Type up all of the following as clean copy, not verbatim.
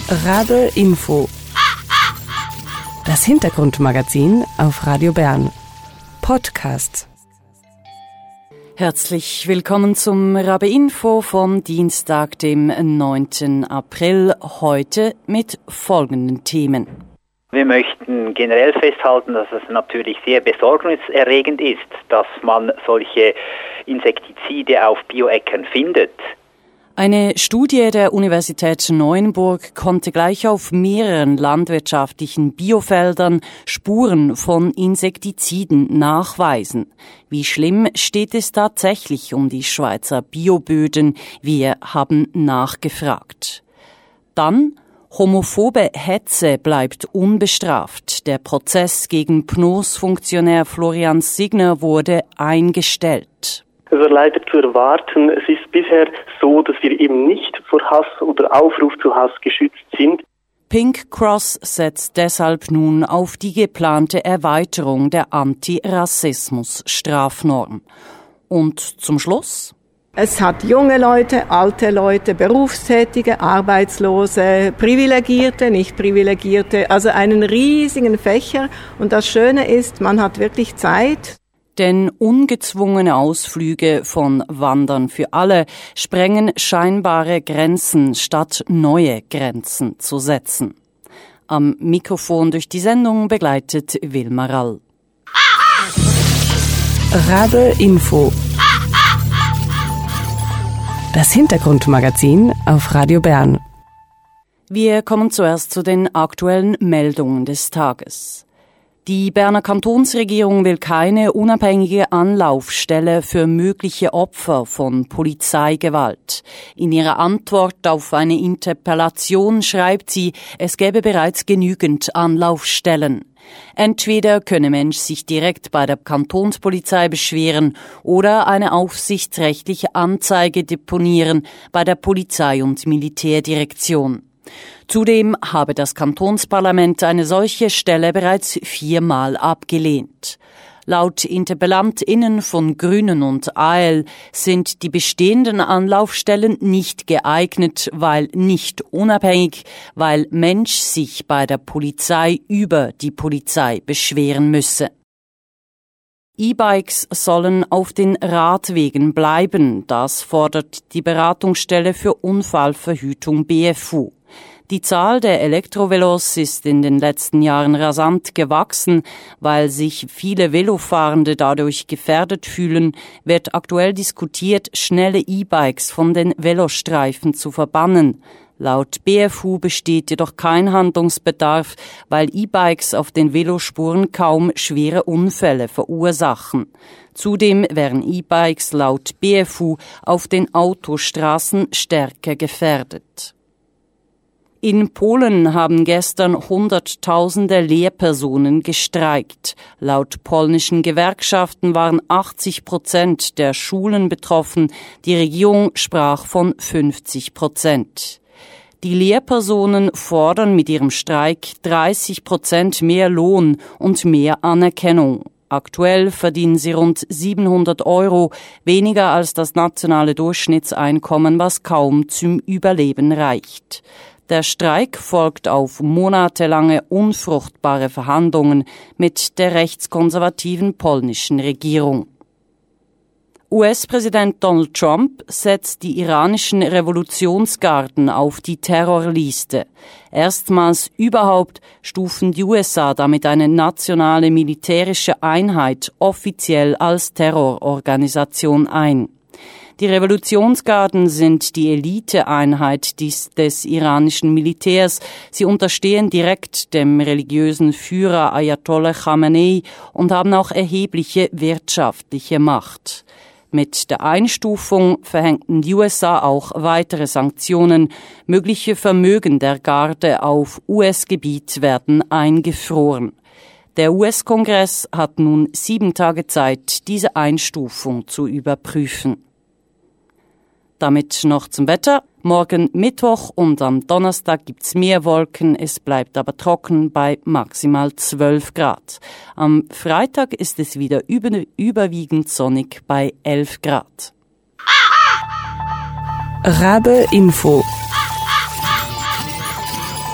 Rabe Info. Das Hintergrundmagazin auf Radio Bern. Podcast. Herzlich willkommen zum Rabe Info vom Dienstag, dem 9. April. Heute mit folgenden Themen. Wir möchten generell festhalten, dass es natürlich sehr besorgniserregend ist, dass man solche Insektizide auf Bioäckern findet. Eine Studie der Universität Neuenburg konnte gleich auf mehreren landwirtschaftlichen Biofeldern Spuren von Insektiziden nachweisen. Wie schlimm steht es tatsächlich um die Schweizer Bioböden? Wir haben nachgefragt. Dann: homophobe Hetze bleibt unbestraft. Der Prozess gegen PNUS-Funktionär Florian Signer wurde eingestellt. Es war leider zu erwarten. Es ist bisher so, dass wir eben nicht vor Hass oder Aufruf zu Hass geschützt sind. Pink Cross setzt deshalb nun auf die geplante Erweiterung der Antirassismus-Strafnorm. Und zum Schluss: es hat junge Leute, alte Leute, Berufstätige, Arbeitslose, Privilegierte, nicht Privilegierte, also einen riesigen Fächer. Und das Schöne ist, man hat wirklich Zeit. Denn ungezwungene Ausflüge von Wandern für alle sprengen scheinbare Grenzen, statt neue Grenzen zu setzen. Am Mikrofon durch die Sendung begleitet Wilma Rall. Rabe Info. Das Hintergrundmagazin auf Radio Bern. Wir kommen zuerst zu den aktuellen Meldungen des Tages. Die Berner Kantonsregierung will keine unabhängige Anlaufstelle für mögliche Opfer von Polizeigewalt. In ihrer Antwort auf eine Interpellation schreibt sie, es gäbe bereits genügend Anlaufstellen. Entweder könne Mensch sich direkt bei der Kantonspolizei beschweren oder eine aufsichtsrechtliche Anzeige deponieren bei der Polizei- und Militärdirektion. Zudem habe das Kantonsparlament eine solche Stelle bereits 4-mal abgelehnt. Laut InterpellantInnen von Grünen und AL sind die bestehenden Anlaufstellen nicht geeignet, weil nicht unabhängig, weil Mensch sich bei der Polizei über die Polizei beschweren müsse. E-Bikes sollen auf den Radwegen bleiben, das fordert die Beratungsstelle für Unfallverhütung BFU. Die Zahl der Elektrovelos ist in den letzten Jahren rasant gewachsen. Weil sich viele Velofahrende dadurch gefährdet fühlen, wird aktuell diskutiert, schnelle E-Bikes von den Velostreifen zu verbannen. Laut BFU besteht jedoch kein Handlungsbedarf, weil E-Bikes auf den Velospuren kaum schwere Unfälle verursachen. Zudem wären E-Bikes laut BFU auf den Autostraßen stärker gefährdet. In Polen haben gestern Hunderttausende Lehrpersonen gestreikt. Laut polnischen Gewerkschaften waren 80% der Schulen betroffen. Die Regierung sprach von 50%. Die Lehrpersonen fordern mit ihrem Streik 30% mehr Lohn und mehr Anerkennung. Aktuell verdienen sie rund 700 €, weniger als das nationale Durchschnittseinkommen, was kaum zum Überleben reicht. Der Streik folgt auf monatelange unfruchtbare Verhandlungen mit der rechtskonservativen polnischen Regierung. US-Präsident Donald Trump setzt die iranischen Revolutionsgarden auf die Terrorliste. Erstmals überhaupt stufen die USA damit eine nationale militärische Einheit offiziell als Terrororganisation ein. Die Revolutionsgarden sind die Eliteeinheit des iranischen Militärs. Sie unterstehen direkt dem religiösen Führer Ayatollah Khamenei und haben auch erhebliche wirtschaftliche Macht. Mit der Einstufung verhängten die USA auch weitere Sanktionen. Mögliche Vermögen der Garde auf US-Gebiet werden eingefroren. Der US-Kongress hat nun 7 Tage Zeit, diese Einstufung zu überprüfen. Damit noch zum Wetter. Morgen Mittwoch und am Donnerstag gibt's mehr Wolken, es bleibt aber trocken bei maximal 12 Grad. Am Freitag ist es wieder überwiegend sonnig bei 11 Grad. Rabe Info.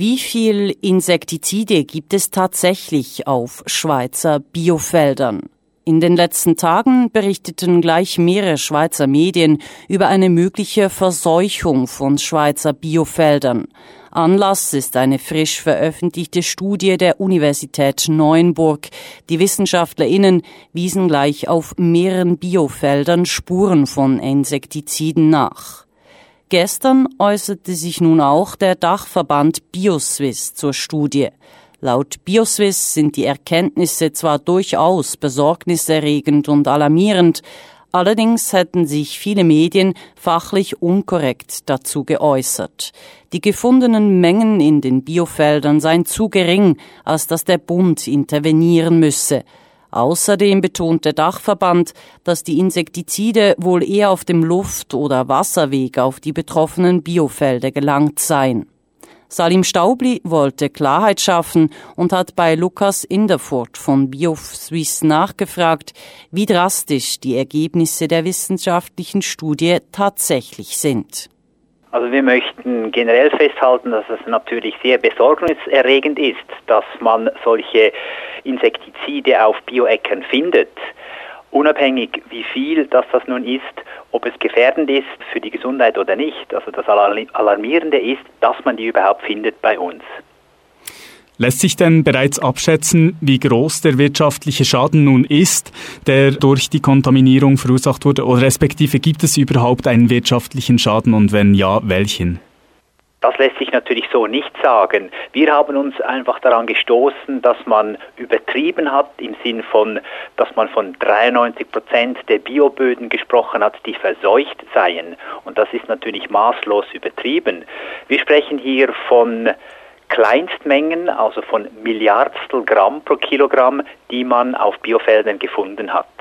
Wie viel Insektizide gibt es tatsächlich auf Schweizer Biofeldern? In den letzten Tagen berichteten gleich mehrere Schweizer Medien über eine mögliche Verseuchung von Schweizer Biofeldern. Anlass ist eine frisch veröffentlichte Studie der Universität Neuenburg. Die WissenschaftlerInnen wiesen gleich auf mehreren Biofeldern Spuren von Insektiziden nach. Gestern äußerte sich nun auch der Dachverband BioSwiss zur Studie. Laut BioSwiss sind die Erkenntnisse zwar durchaus besorgniserregend und alarmierend, allerdings hätten sich viele Medien fachlich unkorrekt dazu geäußert. Die gefundenen Mengen in den Biofeldern seien zu gering, als dass der Bund intervenieren müsse. Außerdem betont der Dachverband, dass die Insektizide wohl eher auf dem Luft- oder Wasserweg auf die betroffenen Biofelder gelangt seien. Salim Staubli wollte Klarheit schaffen und hat bei Lukas Inderfurt von BioSwiss nachgefragt, wie drastisch die Ergebnisse der wissenschaftlichen Studie tatsächlich sind. Also wir möchten generell festhalten, dass es natürlich sehr besorgniserregend ist, dass man solche Insektizide auf Bioäckern findet. Unabhängig wie viel das nun ist, ob es gefährdend ist für die Gesundheit oder nicht. Also das Alarmierende ist, dass man die überhaupt findet bei uns. Lässt sich denn bereits abschätzen, wie groß der wirtschaftliche Schaden nun ist, der durch die Kontaminierung verursacht wurde? Oder respektive gibt es überhaupt einen wirtschaftlichen Schaden und wenn ja, welchen? Das lässt sich natürlich so nicht sagen. Wir haben uns einfach daran gestoßen, dass man übertrieben hat, im Sinn von, dass man von 93% der Bioböden gesprochen hat, die verseucht seien. Und das ist natürlich maßlos übertrieben. Wir sprechen hier von Kleinstmengen, also von Milliardstel Gramm pro Kilogramm, die man auf Biofeldern gefunden hat.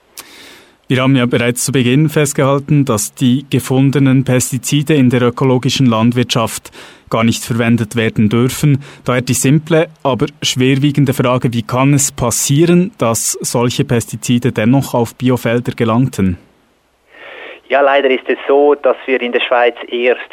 Wir haben ja bereits zu Beginn festgehalten, dass die gefundenen Pestizide in der ökologischen Landwirtschaft gar nicht verwendet werden dürfen. Daher die simple, aber schwerwiegende Frage, wie kann es passieren, dass solche Pestizide dennoch auf Biofelder gelangten? Ja, leider ist es so, dass wir in der Schweiz erst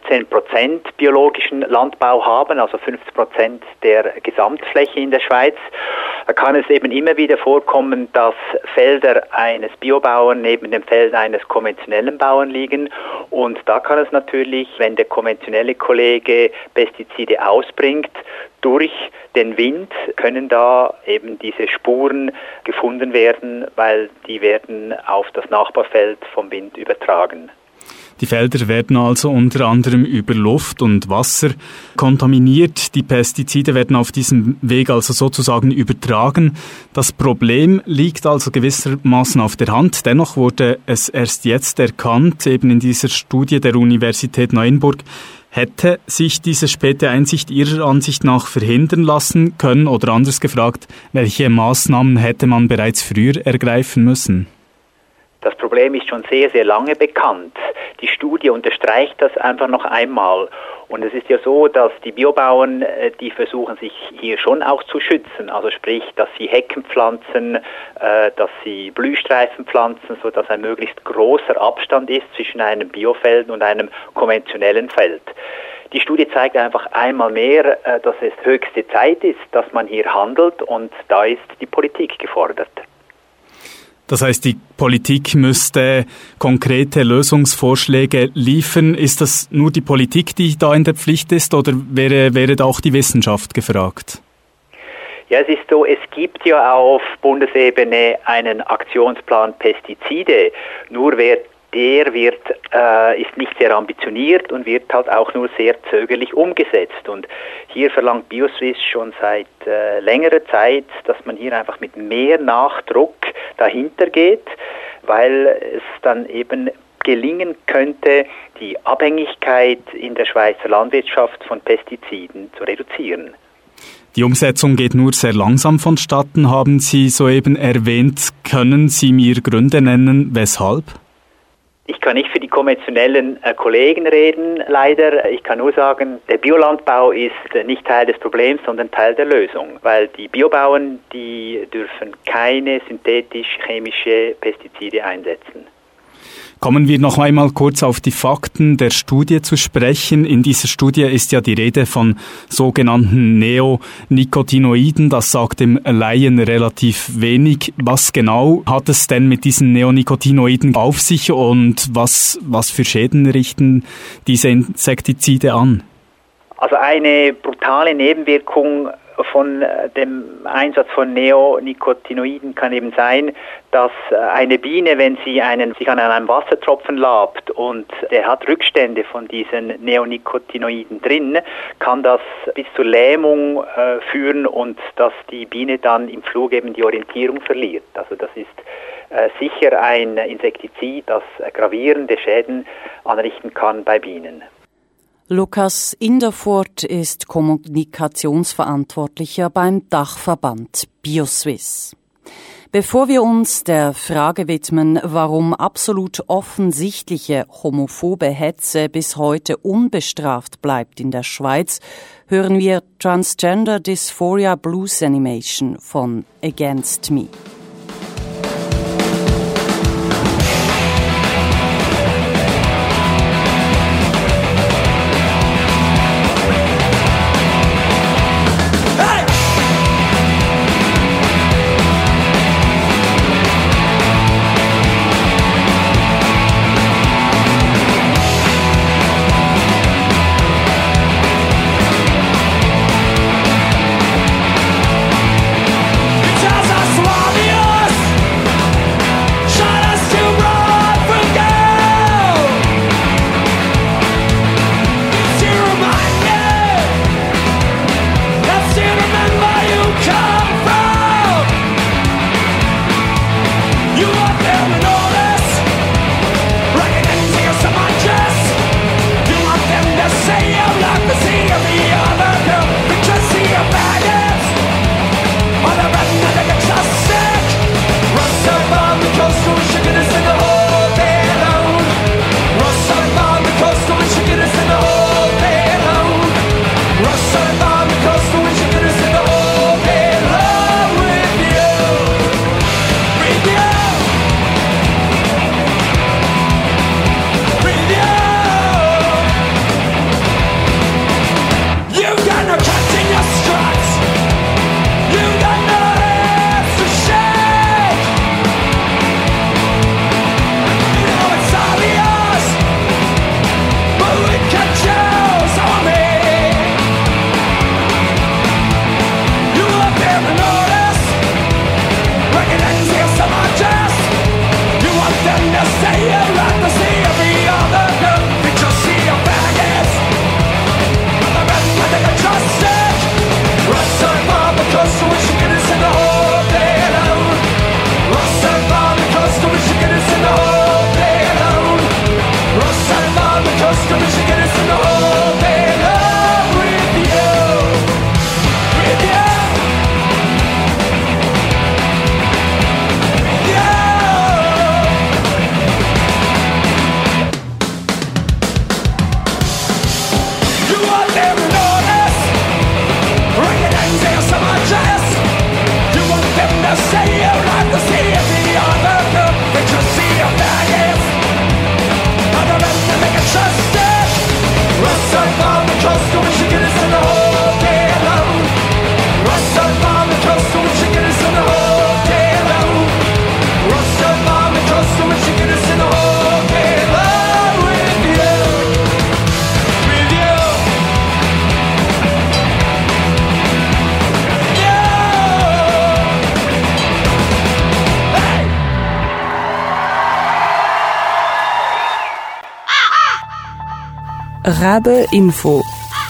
15% biologischen Landbau haben, also 50% der Gesamtfläche in der Schweiz. Da kann es eben immer wieder vorkommen, dass Felder eines Biobauern neben dem Feld eines konventionellen Bauern liegen. Und da kann es natürlich, wenn der konventionelle Kollege Pestizide ausbringt, durch den Wind können da eben diese Spuren gefunden werden, weil die werden auf das Nachbarfeld vom Wind übertragen. Die Felder werden also unter anderem über Luft und Wasser kontaminiert. Die Pestizide werden auf diesem Weg also sozusagen übertragen. Das Problem liegt also gewissermaßen auf der Hand. Dennoch wurde es erst jetzt erkannt, eben in dieser Studie der Universität Neuenburg. Hätte sich diese späte Einsicht Ihrer Ansicht nach verhindern lassen können? Oder anders gefragt, welche Maßnahmen hätte man bereits früher ergreifen müssen? Das Problem ist schon sehr, sehr lange bekannt. Die Studie unterstreicht das einfach noch einmal. Und es ist ja so, dass die Biobauern, die versuchen sich hier schon auch zu schützen. Also sprich, dass sie Hecken pflanzen, dass sie Blühstreifen pflanzen, sodass ein möglichst großer Abstand ist zwischen einem Biofeld und einem konventionellen Feld. Die Studie zeigt einfach einmal mehr, dass es höchste Zeit ist, dass man hier handelt, und da ist die Politik gefordert. Das heißt, die Politik müsste konkrete Lösungsvorschläge liefern. Ist das nur die Politik, die da in der Pflicht ist, oder wäre da auch die Wissenschaft gefragt? Ja, es ist so, es gibt ja auf Bundesebene einen Aktionsplan Pestizide. Nur der ist nicht sehr ambitioniert und wird halt auch nur sehr zögerlich umgesetzt. Und hier verlangt BioSwiss schon seit längerer Zeit, dass man hier einfach mit mehr Nachdruck dahinter geht, weil es dann eben gelingen könnte, die Abhängigkeit in der Schweizer Landwirtschaft von Pestiziden zu reduzieren. Die Umsetzung geht nur sehr langsam vonstatten, haben Sie soeben erwähnt. Können Sie mir Gründe nennen, weshalb? Ich kann nicht für die konventionellen Kollegen reden, leider. Ich kann nur sagen, der Biolandbau ist nicht Teil des Problems, sondern Teil der Lösung. Weil die Biobauern, die dürfen keine synthetisch-chemische Pestizide einsetzen. Kommen wir noch einmal kurz auf die Fakten der Studie zu sprechen. In dieser Studie ist ja die Rede von sogenannten Neonicotinoiden. Das sagt dem Laien relativ wenig. Was genau hat es denn mit diesen Neonicotinoiden auf sich und was für Schäden richten diese Insektizide an? Also eine brutale Nebenwirkung von dem Einsatz von Neonicotinoiden kann eben sein, dass eine Biene, wenn sie sich an einem Wassertropfen labt und der hat Rückstände von diesen Neonicotinoiden drin, kann das bis zur Lähmung führen und dass die Biene dann im Flug eben die Orientierung verliert. Also das ist sicher ein Insektizid, das gravierende Schäden anrichten kann bei Bienen. Lukas Inderfurt ist Kommunikationsverantwortlicher beim Dachverband BioSwiss. Bevor wir uns der Frage widmen, warum absolut offensichtliche homophobe Hetze bis heute unbestraft bleibt in der Schweiz, hören wir Transgender Dysphoria Blues Animation von Against Me. Rabe Info.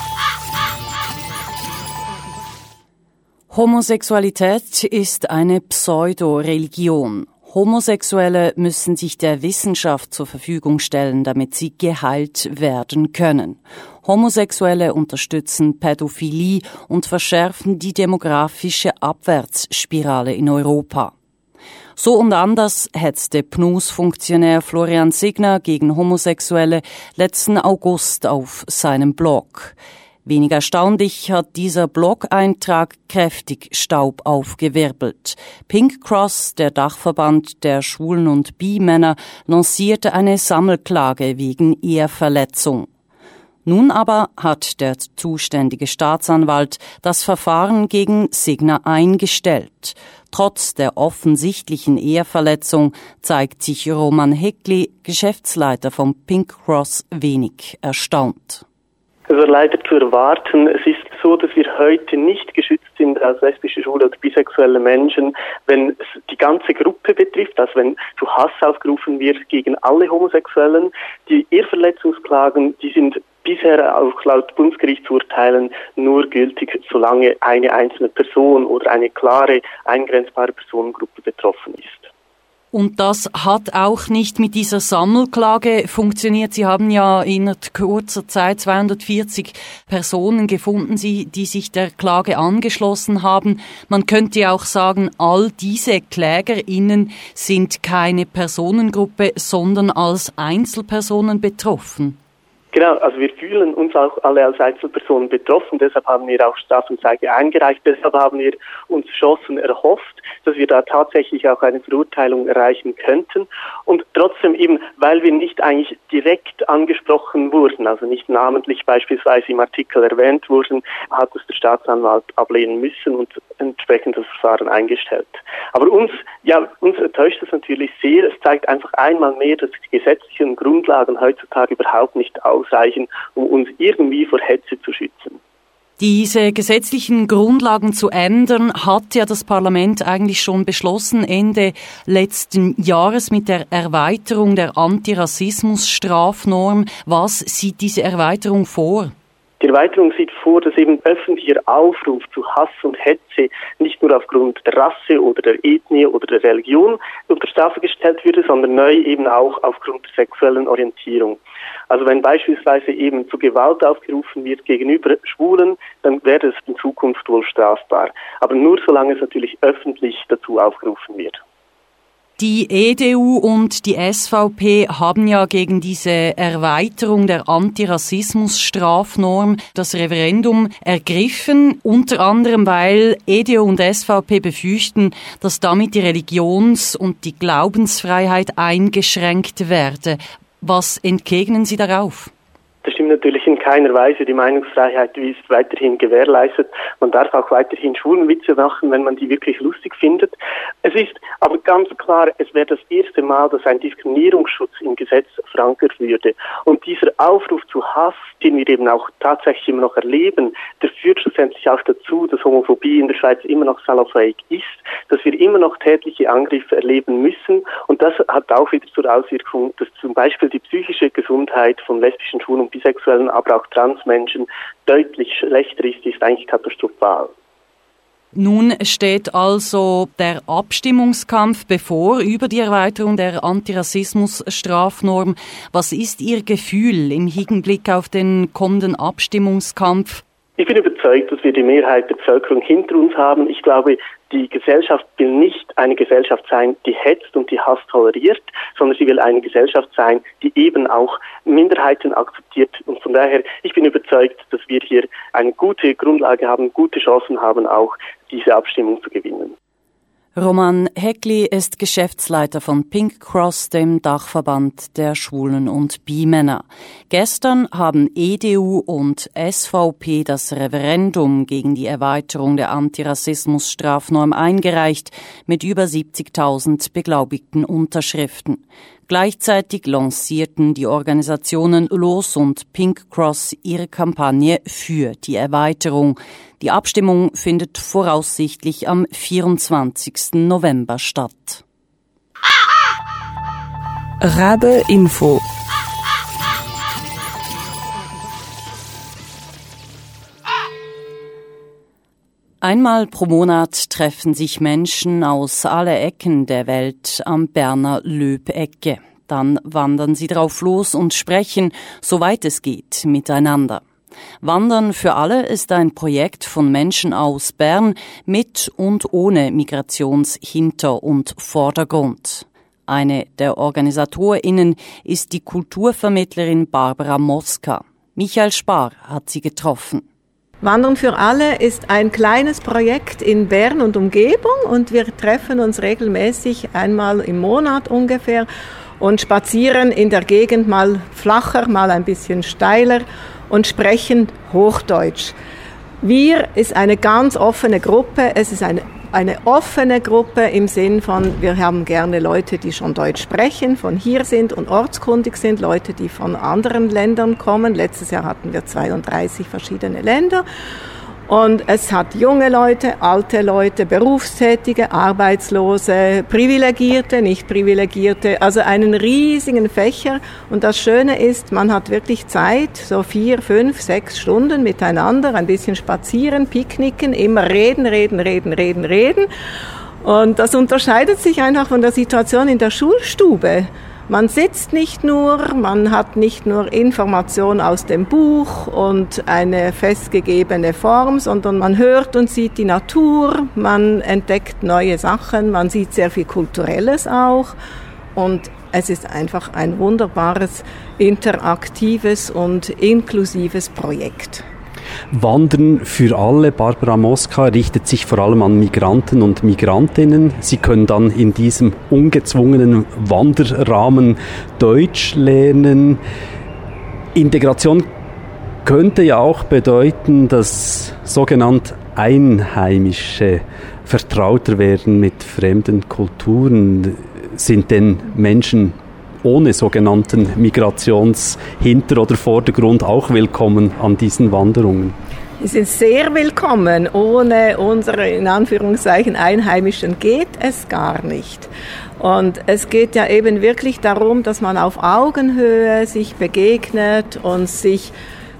Homosexualität ist eine Pseudo-Religion. Homosexuelle müssen sich der Wissenschaft zur Verfügung stellen, damit sie geheilt werden können. Homosexuelle unterstützen Pädophilie und verschärfen die demografische Abwärtsspirale in Europa. So und anders hetzte PNUS-Funktionär Florian Signer gegen Homosexuelle letzten August auf seinem Blog. Wenig erstaunlich hat dieser Blog-Eintrag kräftig Staub aufgewirbelt. Pink Cross, der Dachverband der Schwulen- und Bi-Männer, lancierte eine Sammelklage wegen Eheverletzung. Nun aber hat der zuständige Staatsanwalt das Verfahren gegen Signa eingestellt. Trotz der offensichtlichen Eheverletzung zeigt sich Roman Heckli, Geschäftsleiter von Pink Cross, wenig erstaunt. Also leider zu erwarten. Es ist so, dass wir heute nicht geschützt sind als lesbische, schwule oder bisexuelle Menschen, wenn es die ganze Gruppe betrifft, also wenn zu Hass aufgerufen wird gegen alle Homosexuellen. Die Eheverletzungsklagen, die sind bisher auch laut Bundesgerichtsurteilen nur gültig, solange eine einzelne Person oder eine klare, eingrenzbare Personengruppe betroffen ist. Und das hat auch nicht mit dieser Sammelklage funktioniert. Sie haben ja in kurzer Zeit 240 Personen gefunden, die sich der Klage angeschlossen haben. Man könnte auch sagen, all diese KlägerInnen sind keine Personengruppe, sondern als Einzelpersonen betroffen. Genau, also wir fühlen uns auch alle als Einzelpersonen betroffen, deshalb haben wir auch Strafanzeige eingereicht, deshalb haben wir uns Chancen erhofft, dass wir da tatsächlich auch eine Verurteilung erreichen könnten und trotzdem eben, weil wir nicht eigentlich direkt angesprochen wurden, also nicht namentlich beispielsweise im Artikel erwähnt wurden, hat es der Staatsanwalt ablehnen müssen und entsprechend das Verfahren eingestellt. Aber uns enttäuscht es natürlich sehr, es zeigt einfach einmal mehr, dass die gesetzlichen Grundlagen heutzutage überhaupt nicht ausreichen, um uns irgendwie vor Hetze zu schützen. Diese gesetzlichen Grundlagen zu ändern, hat ja das Parlament eigentlich schon beschlossen Ende letzten Jahres mit der Erweiterung der Antirassismus-Strafnorm. Was sieht diese Erweiterung vor? Die Erweiterung sieht vor, dass eben öffentlicher Aufruf zu Hass und Hetze nicht nur aufgrund der Rasse oder der Ethnie oder der Religion unter Strafe gestellt würde, sondern neu eben auch aufgrund der sexuellen Orientierung. Also wenn beispielsweise eben zu Gewalt aufgerufen wird gegenüber Schwulen, dann wäre es in Zukunft wohl strafbar. Aber nur solange es natürlich öffentlich dazu aufgerufen wird. Die EDU und die SVP haben ja gegen diese Erweiterung der Antirassismus-Strafnorm das Referendum ergriffen, unter anderem weil EDU und SVP befürchten, dass damit die Religions- und die Glaubensfreiheit eingeschränkt werde. Was entgegnen Sie darauf? Das stimmt natürlich in keiner Weise. Die Meinungsfreiheit ist weiterhin gewährleistet. Man darf auch weiterhin Schwulenwitze machen, wenn man die wirklich lustig findet. Es ist aber ganz klar, es wäre das erste Mal, dass ein Diskriminierungsschutz im Gesetz verankert würde. Und dieser Aufruf zu Hass, den wir eben auch tatsächlich immer noch erleben, der führt schlussendlich auch dazu, dass Homophobie in der Schweiz immer noch salonfähig ist, dass wir immer noch tätliche Angriffe erleben müssen. Und das hat auch wieder zur Auswirkung, dass zum Beispiel die psychische Gesundheit von lesbischen, schwulen und Bisexuellen, aber auch Transmenschen deutlich schlechter ist eigentlich katastrophal. Nun steht also der Abstimmungskampf bevor über die Erweiterung der Antirassismus-Strafnorm. Was ist Ihr Gefühl im Hinblick auf den kommenden Abstimmungskampf? Ich bin überzeugt, dass wir die Mehrheit der Bevölkerung hinter uns haben. Ich glaube, die Gesellschaft will nicht eine Gesellschaft sein, die hetzt und die Hass toleriert, sondern sie will eine Gesellschaft sein, die eben auch Minderheiten akzeptiert. Und von daher, ich bin überzeugt, dass wir hier eine gute Grundlage haben, gute Chancen haben, auch diese Abstimmung zu gewinnen. Roman Heckli ist Geschäftsleiter von Pink Cross, dem Dachverband der Schwulen- und Bi-Männer. Gestern haben EDU und SVP das Referendum gegen die Erweiterung der Antirassismus-Strafnorm eingereicht, mit über 70.000 beglaubigten Unterschriften. Gleichzeitig lancierten die Organisationen LOS und Pink Cross ihre Kampagne für die Erweiterung. Die Abstimmung findet voraussichtlich am 24. November statt. Rabe Info. Einmal pro Monat treffen sich Menschen aus aller Ecken der Welt am Berner Löbecke. Dann wandern sie drauf los und sprechen, soweit es geht, miteinander. Wandern für alle ist ein Projekt von Menschen aus Bern mit und ohne Migrationshinter- und Vordergrund. Eine der OrganisatorInnen ist die Kulturvermittlerin Barbara Mosca. Michael Spar hat sie getroffen. Wandern für alle ist ein kleines Projekt in Bern und Umgebung und wir treffen uns regelmäßig einmal im Monat ungefähr und spazieren in der Gegend mal flacher, mal ein bisschen steiler und sprechen Hochdeutsch. Wir ist eine ganz offene Gruppe. Es ist eine offene Gruppe im Sinn von, wir haben gerne Leute, die schon Deutsch sprechen, von hier sind und ortskundig sind, Leute, die von anderen Ländern kommen. Letztes Jahr hatten wir 32 verschiedene Länder. Und es hat junge Leute, alte Leute, Berufstätige, Arbeitslose, Privilegierte, nicht Privilegierte, also einen riesigen Fächer. Und das Schöne ist, man hat wirklich Zeit, so 4, 5, 6 Stunden miteinander, ein bisschen spazieren, picknicken, immer reden. Und das unterscheidet sich einfach von der Situation in der Schulstube. Man sitzt nicht nur, man hat nicht nur Information aus dem Buch und eine festgegebene Form, sondern man hört und sieht die Natur, man entdeckt neue Sachen, man sieht sehr viel Kulturelles auch und es ist einfach ein wunderbares, interaktives und inklusives Projekt. Wandern für alle, Barbara Mosca, richtet sich vor allem an Migranten und Migrantinnen. Sie können dann in diesem ungezwungenen Wanderrahmen Deutsch lernen. Integration könnte ja auch bedeuten, dass sogenannte Einheimische vertrauter werden mit fremden Kulturen. Sind denn Menschen ohne sogenannten Migrationshinter- oder Vordergrund auch willkommen an diesen Wanderungen? Sie sind sehr willkommen. Ohne unsere, in Anführungszeichen, Einheimischen geht es gar nicht. Und es geht ja eben wirklich darum, dass man auf Augenhöhe sich begegnet und sich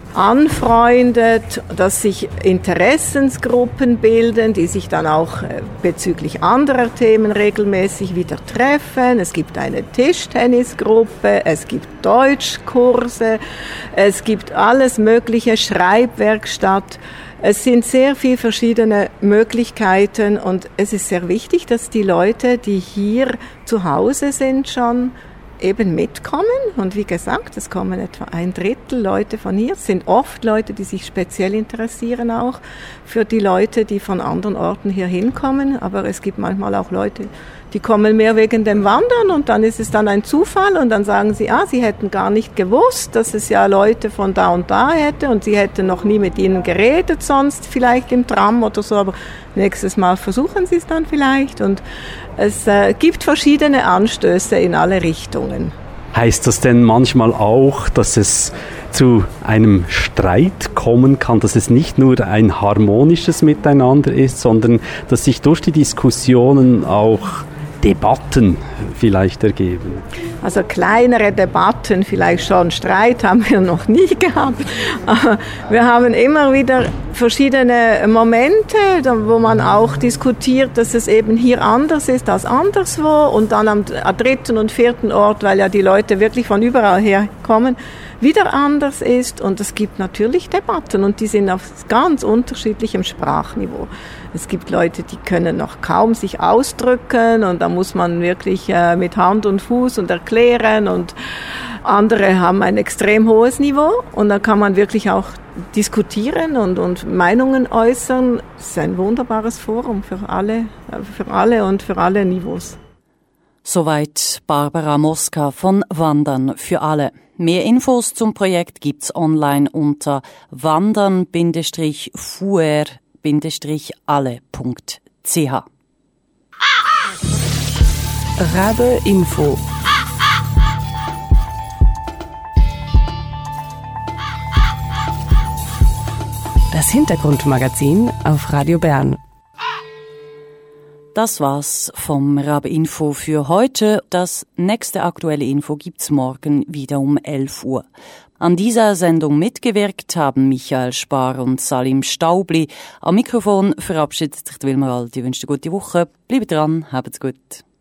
anfreundet, dass sich Interessensgruppen bilden, die sich dann auch bezüglich anderer Themen regelmäßig wieder treffen. Es gibt eine Tischtennisgruppe, es gibt Deutschkurse, es gibt alles mögliche, Schreibwerkstatt. Es sind sehr viele verschiedene Möglichkeiten und es ist sehr wichtig, dass die Leute, die hier zu Hause sind schon, eben mitkommen und wie gesagt, es kommen etwa 1/3 Leute von hier. Es sind oft Leute, die sich speziell interessieren auch für die Leute, die von anderen Orten hier hinkommen, aber es gibt manchmal auch Leute, die kommen mehr wegen dem Wandern und dann ist es dann ein Zufall und dann sagen sie, sie hätten gar nicht gewusst, dass es ja Leute von da und da hätte und sie hätten noch nie mit ihnen geredet, sonst vielleicht im Tram oder so, aber nächstes Mal versuchen sie es dann vielleicht und es gibt verschiedene Anstöße in alle Richtungen. Heißt das denn manchmal auch, dass es zu einem Streit kommen kann, dass es nicht nur ein harmonisches Miteinander ist, sondern dass sich durch die Diskussionen auch Debatten vielleicht ergeben? Also kleinere Debatten, vielleicht schon Streit haben wir noch nie gehabt, aber wir haben immer wieder verschiedene Momente, wo man auch diskutiert, dass es eben hier anders ist als anderswo und dann am 3. und 4. Ort, weil ja die Leute wirklich von überall her kommen, wieder anders ist und es gibt natürlich Debatten und die sind auf ganz unterschiedlichem Sprachniveau. Es gibt Leute, die können noch kaum sich ausdrücken und da muss man wirklich mit Hand und Fuß und erklären und andere haben ein extrem hohes Niveau und da kann man wirklich auch diskutieren und Meinungen äußern. Es ist ein wunderbares Forum für alle und für alle Niveaus. Soweit Barbara Mosca von Wandern für alle. Mehr Infos zum Projekt gibt's online unter wandern-fuer-alle.ch. Rabe Info. Das Hintergrundmagazin auf Radio Bern. Das war's vom Rabe Info für heute. Das nächste aktuelle Info gibt's morgen wieder um 11 Uhr. An dieser Sendung mitgewirkt haben Michael Spar und Salim Staubli. Am Mikrofon verabschiedet sich Wilma Wald. Ich wünsche eine gute Woche. Bleibt dran, habt's gut.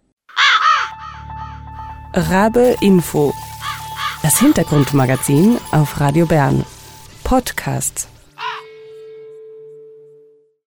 Rabe Info. Das Hintergrundmagazin auf Radio Bern. Podcasts.